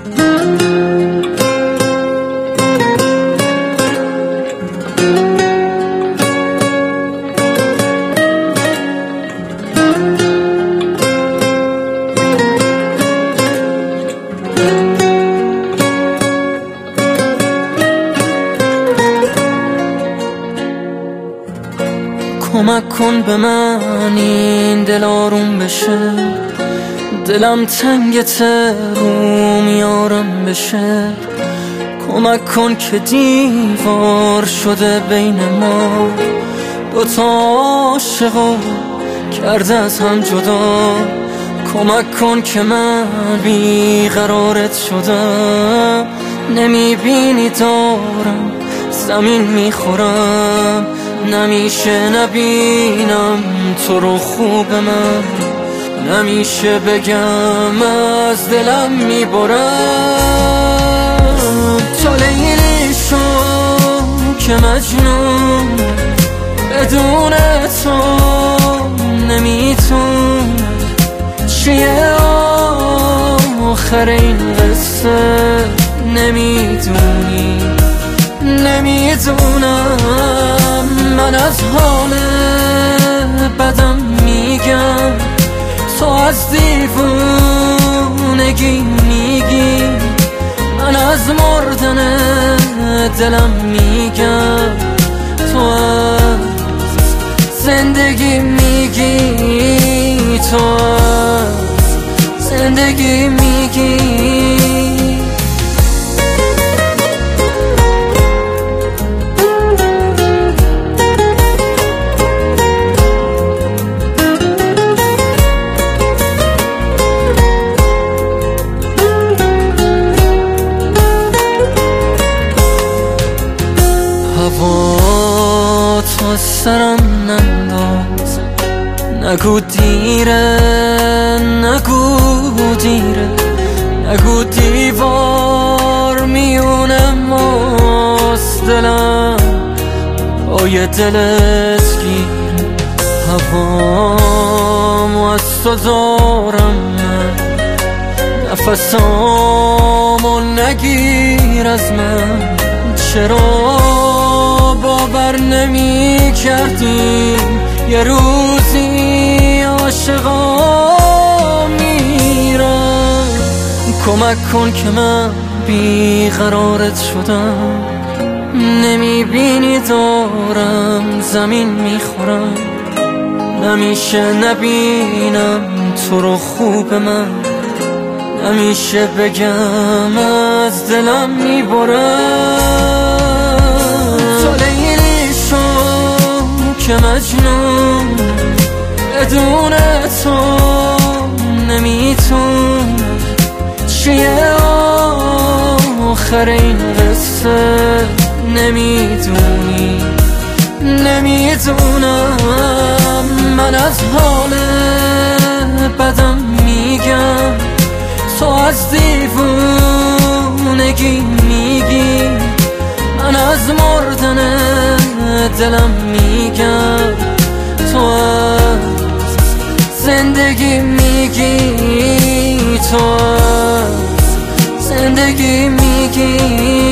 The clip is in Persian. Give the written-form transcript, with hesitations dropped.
کمک کن به من این دل آروم بشه، دلم تنگ روم یارم بشه. کمک کن که دیوار شده بین ما، دوتا عاشقو کرده از هم جدا. کمک کن که من بیقرارت شدم، نمیبینی دارم زمین میخورم. نمیشه نبینم تو رو خوب من، نمیشه بگم از دلم میبرم. تو لیلی شو که مجنون، بدون تو نمیتون. چیه آخر این قصه نمیدونی، نمیدونم. من از حال بدم میگم، تو از دیوونگی میگی. من از مردن دلم میگم، تو از زندگی میگی. تو از زندگی میگی. هوا تو سرم ننداز، نگو دیره نگو دیره. نگو دیوار میونه ماست، دلم پای دلت گیره. هوامو از تو دارم من، نفسامو نگیر از من. چرا باور نمی کردیم یه روزی عاشقا میرم؟ کمک کن که من بیقرارت شدم، نمیبینی دارم زمین میخورم. نمیشه نبینم تو رو خوب من، نمیشه بگم از دلم میبرم. تو لیلی شو که مجنون، بدون تو نمیتون. چیه آخر این قصه نمیدونی، نمیدونم. من از حال بدم میگم، تو از دیوونگی میگی. من از مردن دلم میگم، تو از زندگی میگی. تو از زندگی میگی.